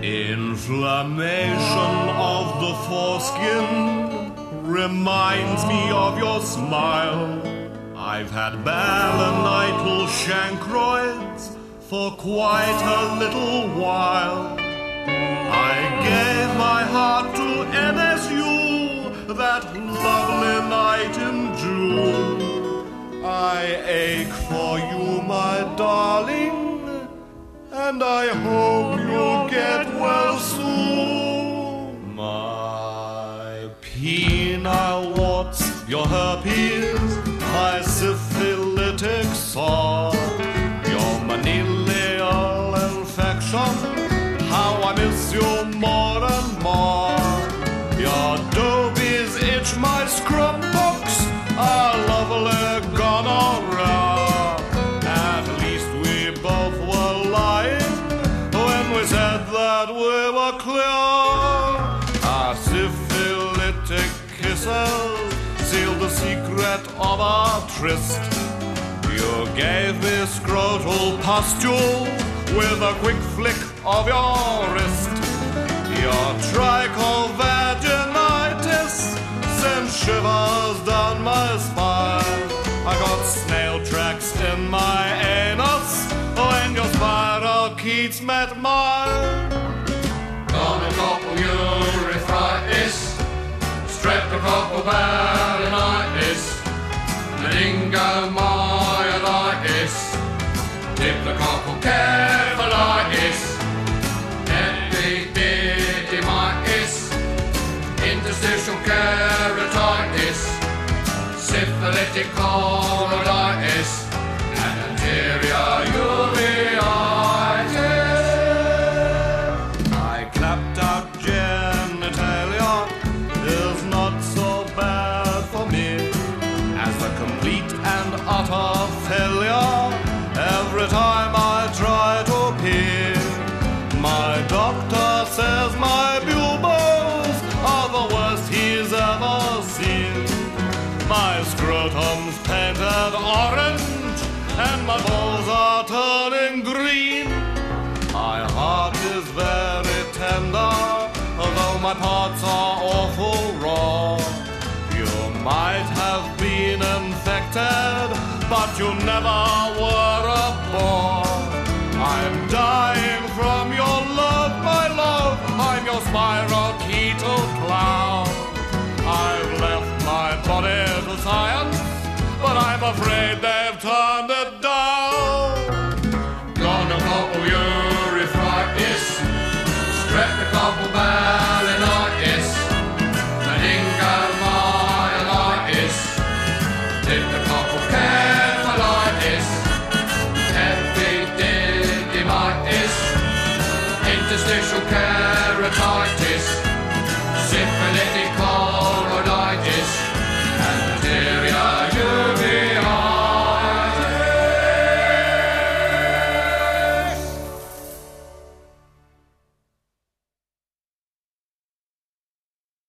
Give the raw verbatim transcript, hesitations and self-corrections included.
Inflammation of the foreskin reminds me of your smile. I've had balanital chancroids for quite a little while. I gave my heart to N S U that lovely night in June. I ache for you, my darling, and I hope you'll get well soon. My penile warts, your herpes, my syphilitic sore, your manilial infection, how I miss you more and more. Your dobies itch, my scrub books, our lovely gonorrhea. At least we both were lying when we said that we were clear. Our syphilitic kisses sealed the secret of our tryst. You gave me scrotal pustule with a quick flick of your wrist. Your trichovaginitis sent shivers down my spine. I got snail tracks in my anus when your spirochetes met mine. Gonococcal urethritis, streptococcal balanitis, meningomyelitis, diplococcal cephalitis, epididymitis, interstitial keratitis, syphilitic choroiditis, and anterior uveitis. I clapped out genitalia is not so bad for me as the complete and utter failure every time I try to pee. My doctor says my pupils are the worst he's ever seen. My scrotum's painted orange and my balls are turning green. My heart is very tender, although my parts are awful raw. You might have been infected, but you never were a bore. I'm dying from your love, my love. I'm your spirochetal clown. I've left my body to science, but I'm afraid they've turned it down. Gonococcal urethritis, streptococcal balanitis, meningomyelitis, diplococcal cephalitis, epididymitis, interstitial keratitis, syphilitic